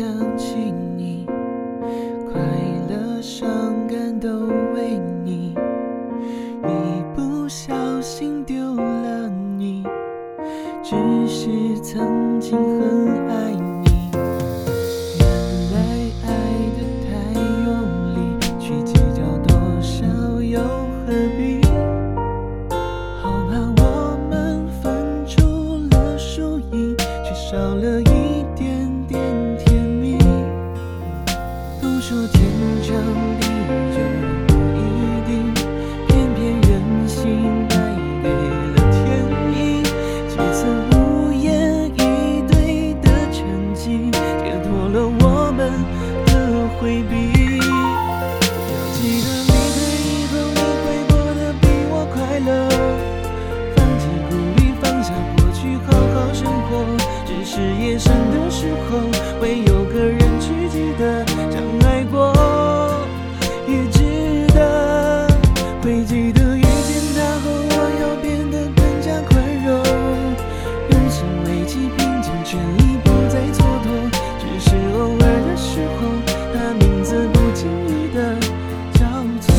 想起你，快乐伤感都为你，一不小心丢了你，只是曾经很爱你。原来爱得太用力，去计较多少又何必？好怕我们分出了输赢，却少了一点点甜蜜。都说天长地久不一定，偏偏人心败给了天意。几次无言以对的沉寂，解脱了我们的回避。要记得离开以后，你会过得比我快乐。放弃顾虑，放下过去，好好生活。只是夜深的时候，会有个人去记得，相爱过，也值得。会记得遇见他后，我要变得更加宽容，用心维系平静，全力不再蹉跎。只是偶尔的时候，他名字不经意的叫错。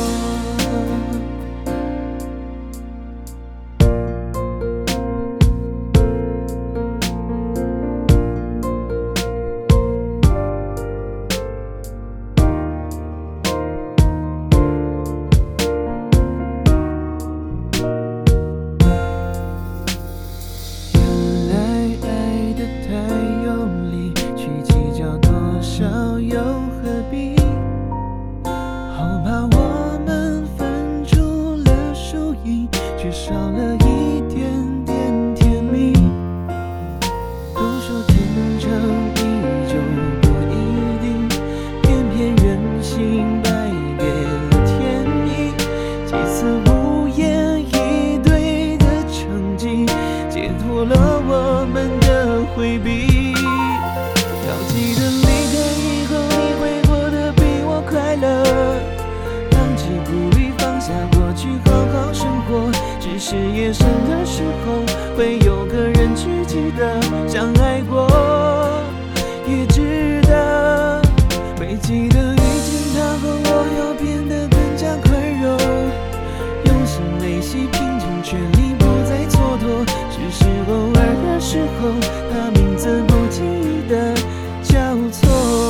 又何必？好怕我们分出了输赢，却少了一点点甜蜜。都说天长地久不一定，偏偏人心败给了天意。几次无言以对的成绩，解脱了我们的回避。要记得离开以后，你会过得比我快乐。放弃顾虑，放下过去，好好生活。只是夜深的时候，会有个人去记得，相爱过，也值得。会记得遇见他后，我要变得更加宽容，用心维系平静，全力不再蹉跎。只是偶尔的时候，他名字不经意的叫错。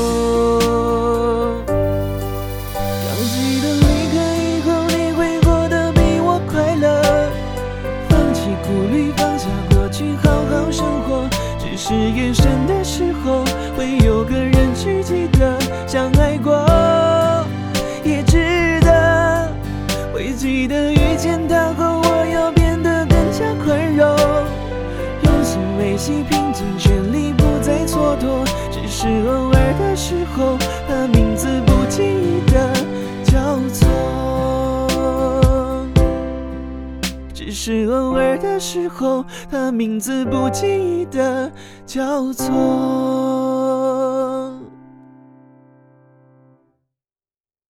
要记得离开以后，你会过得比我快乐。放弃顾虑，放下过去，好好生活。只是夜深的时候，会有个人去记得，相爱过，也值得。会记得遇见他后，我要变得更加宽容，用心维系平静，全力不再蹉跎。只是偶尔的时候，他名字不经意的叫错。只是偶尔的时候，他名字不经意的叫错。